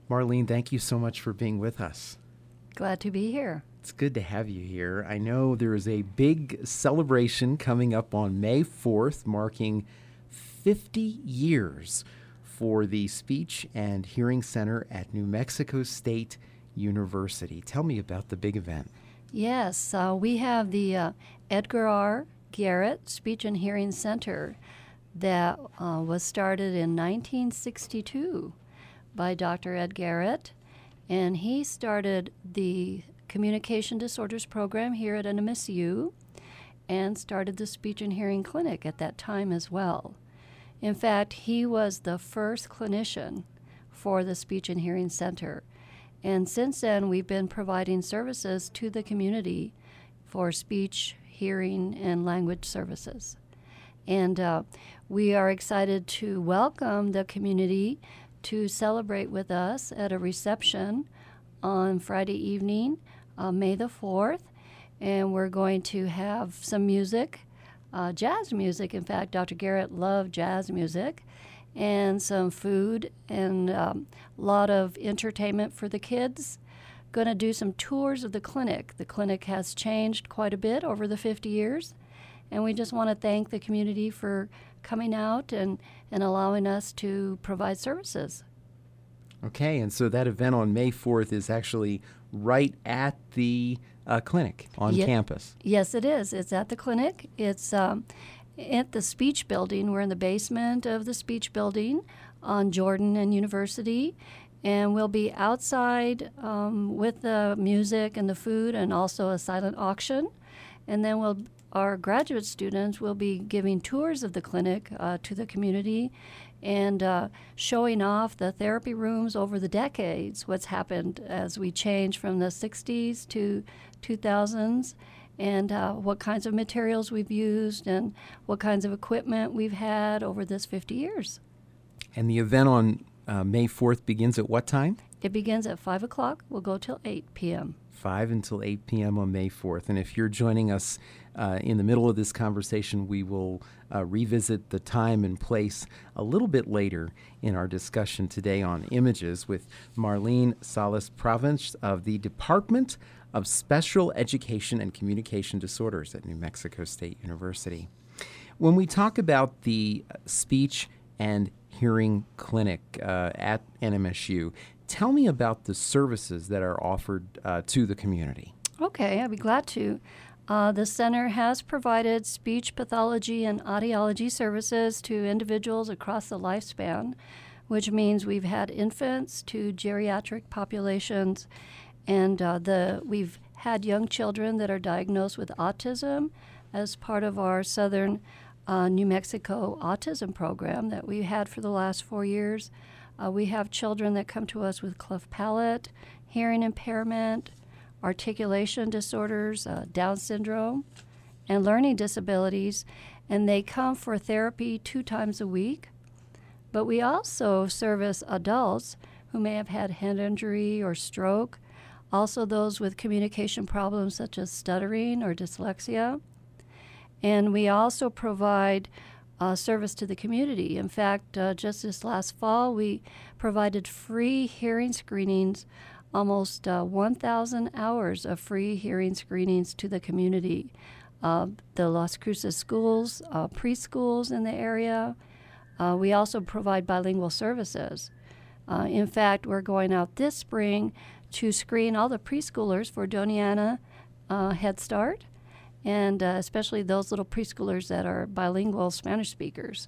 Marlene, thank you so much for being with us. Glad to be here. It's good to have you here. I know there is a big celebration coming up on May 4th, marking 50 years for the Speech and Hearing Center at New Mexico State University. Tell me about the big event. Yes, we have the Edgar R. Garrett Speech and Hearing Center that was started in 1962 by Dr. Ed Garrett, and he started the Communication Disorders program here at NMSU and started the Speech and Hearing Clinic at that time as well. In fact, he was the first clinician for the Speech and Hearing Center. And since then, we've been providing services to the community for speech, hearing, and language services. And we are excited to welcome the community to celebrate with us at a reception on Friday evening, May the 4th. And we're going to have some music, jazz music. In fact, Dr. Garrett loved jazz music, and some food and a lot of entertainment for the kids. Going to do some tours of the clinic. The clinic has changed quite a bit over the 50 years, and we just want to thank the community for coming out and allowing us to provide services. Okay, and so that event on May 4th is actually right at the clinic on campus. Yes, it is. It's at the clinic. It's at the speech building. We're in the basement of the speech building on Jordan and University, and we'll be outside with the music and the food and also a silent auction. And then our graduate students will be giving tours of the clinic to the community and showing off the therapy rooms over the decades, what's happened as we change from the 60s to 2000s, and what kinds of materials we've used and what kinds of equipment we've had over this 50 years. And the event on May 4th begins at what time? It begins at 5 o'clock. We'll go till 8 p.m. 5 until 8 p.m. on May 4th. And if you're joining us in the middle of this conversation, we will revisit the time and place a little bit later in our discussion today on images with Marlene Salas-Province of the Department of Special Education and Communication Disorders at New Mexico State University. When we talk about the Speech and Hearing Clinic at NMSU, tell me about the services that are offered to the community. Okay, I'd be glad to. The center has provided speech pathology and audiology services to individuals across the lifespan, which means we've had infants to geriatric populations, and we've had young children that are diagnosed with autism as part of our Southern New Mexico autism program that we've had for the last 4 years. We have children that come to us with cleft palate, hearing impairment, articulation disorders, Down syndrome, and learning disabilities, and they come for therapy 2 times a week. But we also service adults who may have had head injury or stroke, also those with communication problems such as stuttering or dyslexia. And we also provide service to the community. In fact, just this last fall, we provided free hearing screenings, almost 1,000 hours of free hearing screenings to the community. The Las Cruces schools, preschools in the area. We also provide bilingual services. In fact, we're going out this spring to screen all the preschoolers for Doniana Head Start, and especially those little preschoolers that are bilingual Spanish speakers.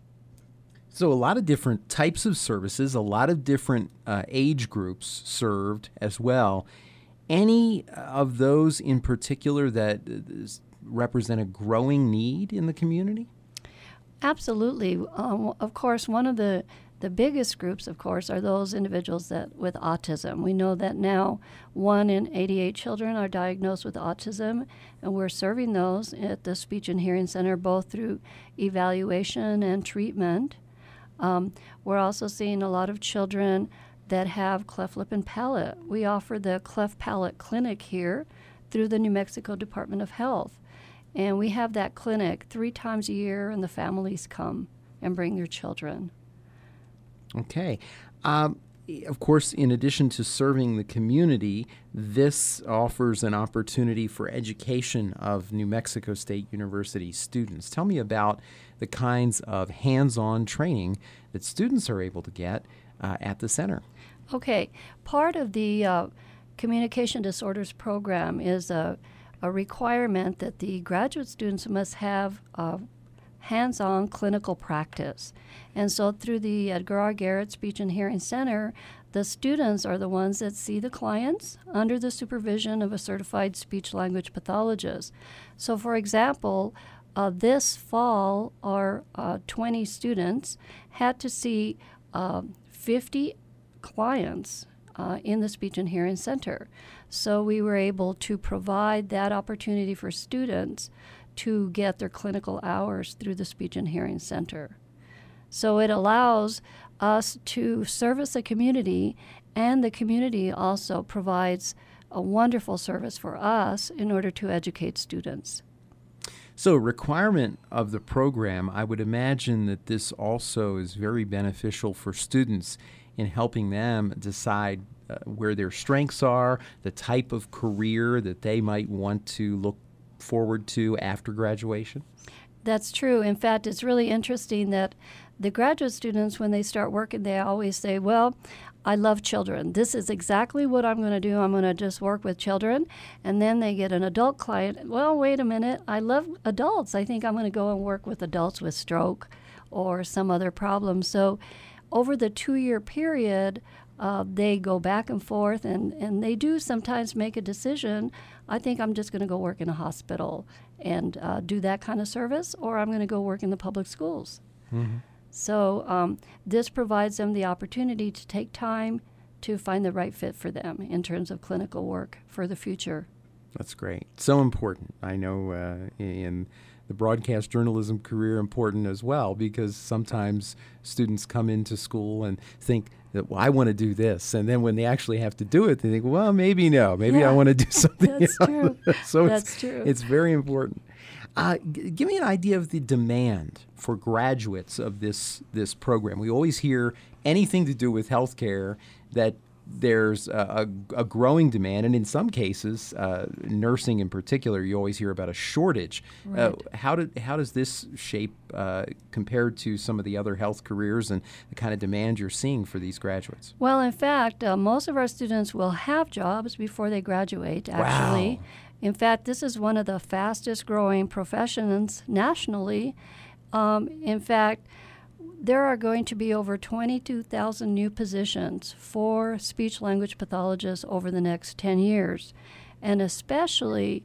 So a lot of different types of services, a lot of different age groups served as well. Any of those in particular that represent a growing need in the community? Absolutely. Of course, one of the biggest groups, of course, are those individuals that with autism. We know that now 1 in 88 children are diagnosed with autism, and we're serving those at the Speech and Hearing Center both through evaluation and treatment. We're also seeing a lot of children that have cleft lip and palate. We offer the Cleft Palate Clinic here through the New Mexico Department of Health, and we have that clinic 3 times a year, and the families come and bring their children. Okay. of course, in addition to serving the community, this offers an opportunity for education of New Mexico State University students. Tell me about the kinds of hands-on training that students are able to get at the center. Okay, part of the communication disorders program is a requirement that the graduate students must have hands-on clinical practice. And so through the Edgar R. Garrett Speech and Hearing Center, the students are the ones that see the clients under the supervision of a certified speech-language pathologist. So for example, this fall, our 20 students had to see 50 clients in the Speech and Hearing Center. So we were able to provide that opportunity for students to get their clinical hours through the Speech and Hearing Center. So it allows us to service the community, and the community also provides a wonderful service for us in order to educate students. So, requirement of the program, I would imagine that this also is very beneficial for students in helping them decide where their strengths are, the type of career that they might want to look forward to after graduation? That's true. In fact, it's really interesting that the graduate students, when they start working, they always say, well, I love children. This is exactly what I'm going to do. I'm going to just work with children. And then they get an adult client. Well, wait a minute. I love adults. I think I'm going to go and work with adults with stroke or some other problem. So over the 2-year period, they go back and forth, and they do sometimes make a decision. I think I'm just going to go work in a hospital and do that kind of service, or I'm going to go work in the public schools. Mm-hmm. So this provides them the opportunity to take time to find the right fit for them in terms of clinical work for the future. That's great. So important. I know in the broadcast journalism career important as well, because sometimes students come into school and think that, well, I want to do this. And then when they actually have to do it, they think, well, maybe no. Maybe I want to do something That's else. True. So That's true. It's very important. Give me an idea of the demand for graduates of this program. We always hear anything to do with healthcare that there's a growing demand, and in some cases, nursing in particular, you always hear about a shortage. Right. How does this shape compared to some of the other health careers and the kind of demand you're seeing for these graduates? Well, in fact, most of our students will have jobs before they graduate, actually. Wow. In fact, this is one of the fastest growing professions nationally. In fact, there are going to be over 22,000 new positions for speech-language pathologists over the next 10 years. And especially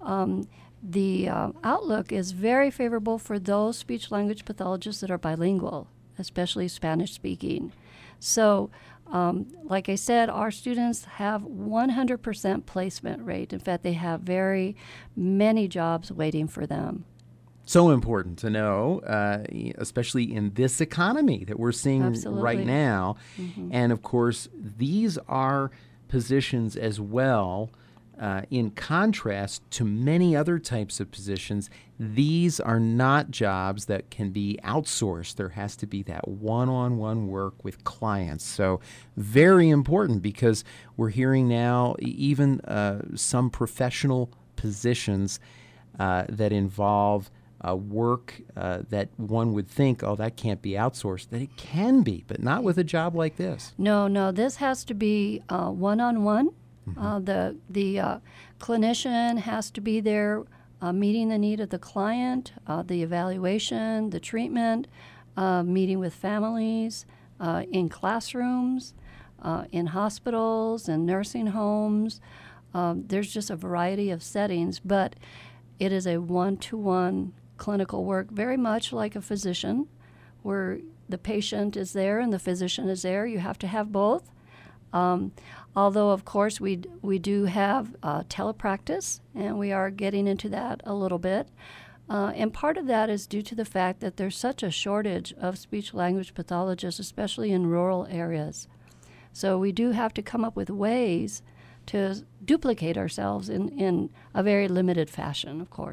the outlook is very favorable for those speech-language pathologists that are bilingual, especially Spanish-speaking. So, like I said, our students have 100% placement rate. In fact, they have very many jobs waiting for them. So important to know, especially in this economy that we're seeing Absolutely. right now. Mm-hmm. And of course, these are positions as well, in contrast to many other types of positions. These are not jobs that can be outsourced. There has to be that one-on-one work with clients. So very important, because we're hearing now even some professional positions that involve work that one would think, oh, that can't be outsourced, that it can be, but not with a job like this. No, this has to be one-on-one. Mm-hmm. The clinician has to be there meeting the need of the client, the evaluation, the treatment, meeting with families, in classrooms, in hospitals and nursing homes. There's just a variety of settings, but it is a one-to-one clinical work, very much like a physician, where the patient is there and the physician is there. You have to have both. Although, of course, we do have telepractice, and we are getting into that a little bit. And part of that is due to the fact that there's such a shortage of speech-language pathologists, especially in rural areas. So we do have to come up with ways to duplicate ourselves in a very limited fashion, of course.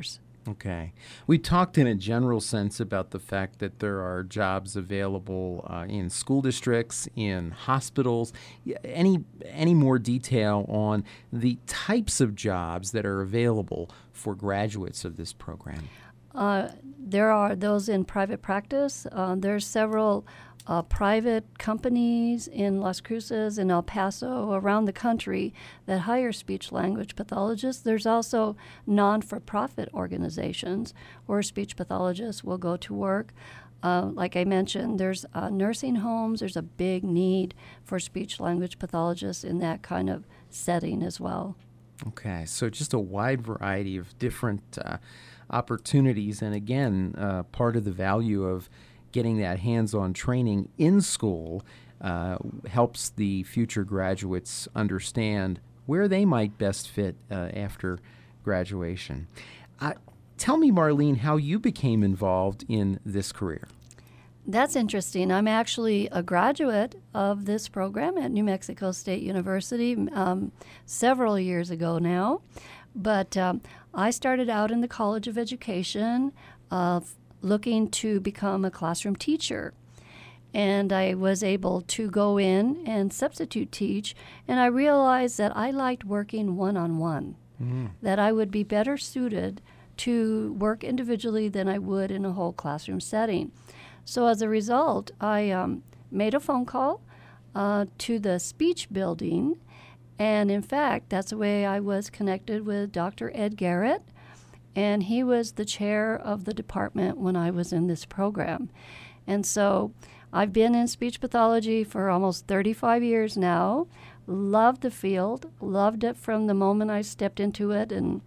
Okay. We talked in a general sense about the fact that there are jobs available in school districts, in hospitals. Any more detail on the types of jobs that are available for graduates of this program? There are those in private practice. There's several private companies in Las Cruces, in El Paso, around the country that hire speech language pathologists. There's also non-for-profit organizations where speech pathologists will go to work. Like I mentioned, there's nursing homes. There's a big need for speech language pathologists in that kind of setting as well. Okay, so just a wide variety of different opportunities, and again, part of the value of getting that hands-on training in school helps the future graduates understand where they might best fit after graduation. Tell me, Marlene, how you became involved in this career. That's interesting. I'm actually a graduate of this program at New Mexico State University several years ago now. But I started out in the College of Education looking to become a classroom teacher. And I was able to go in and substitute teach, and I realized that I liked working one-on-one, that I would be better suited to work individually than I would in a whole classroom setting. So as a result, I made a phone call to the speech building, and in fact, that's the way I was connected with Dr. Ed Garrett, and he was the chair of the department when I was in this program. And so I've been in speech pathology for almost 35 years now, loved the field, loved it from the moment I stepped into it in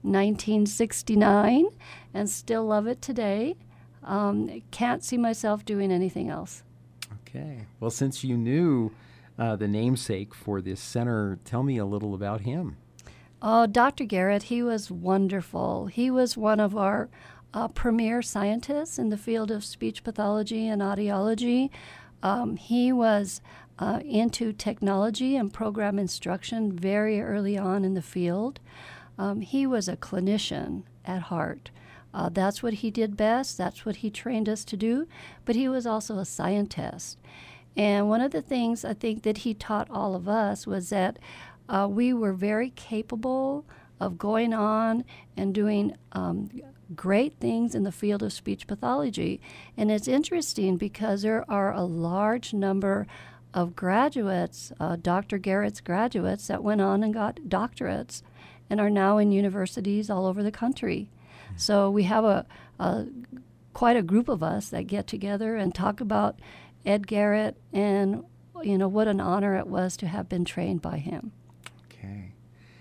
1969, and still love it today. Can't see myself doing anything else. Okay. Well, since you knew the namesake for this center, tell me a little about him. Oh, Dr. Garrett, he was wonderful. He was one of our premier scientists in the field of speech pathology and audiology. He was into technology and program instruction very early on in the field. He was a clinician at heart. That's what he did best. That's what he trained us to do. But he was also a scientist. And one of the things I think that he taught all of us was that we were very capable of going on and doing great things in the field of speech pathology. And it's interesting because there are a large number of graduates, Dr. Garrett's graduates, that went on and got doctorates and are now in universities all over the country. So we have quite a group of us that get together and talk about Ed Garrett and, what an honor it was to have been trained by him. Okay.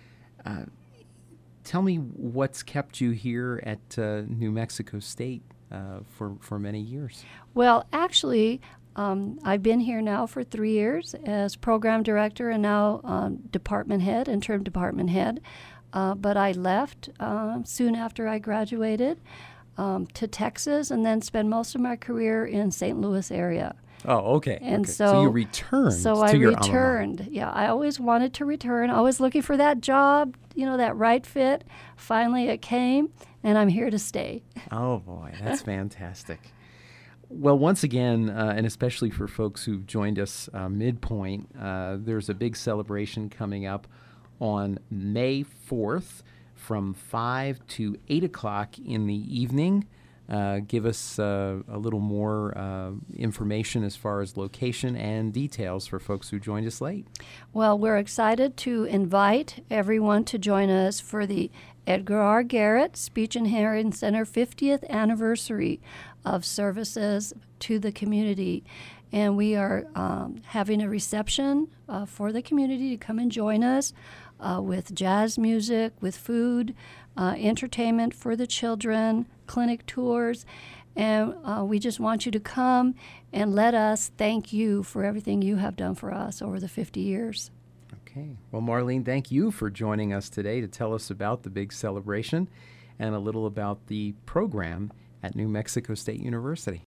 Tell me what's kept you here at New Mexico State for many years. Well, actually, I've been here now for 3 years as program director and now department head, interim department head. But I left soon after I graduated to Texas and then spent most of my career in St. Louis area. Oh, okay. And okay. so you returned So to I your returned. Yeah, I always wanted to return. Always looking for that job, that right fit. Finally, it came, and I'm here to stay. Oh, boy, that's fantastic. Well, once again, and especially for folks who've joined us midpoint, there's a big celebration coming up on May 4th from 5 to 8 o'clock in the evening. Give us a little more information as far as location and details for folks who joined us late. Well, we're excited to invite everyone to join us for the Edgar R. Garrett Speech and Hearing Center 50th anniversary of services to the community. And we are having a reception for the community to come and join us with jazz music, with food, entertainment for the children, clinic tours. And we just want you to come and let us thank you for everything you have done for us over the 50 years. Okay. Well, Marlene, thank you for joining us today to tell us about the big celebration and a little about the program at New Mexico State University.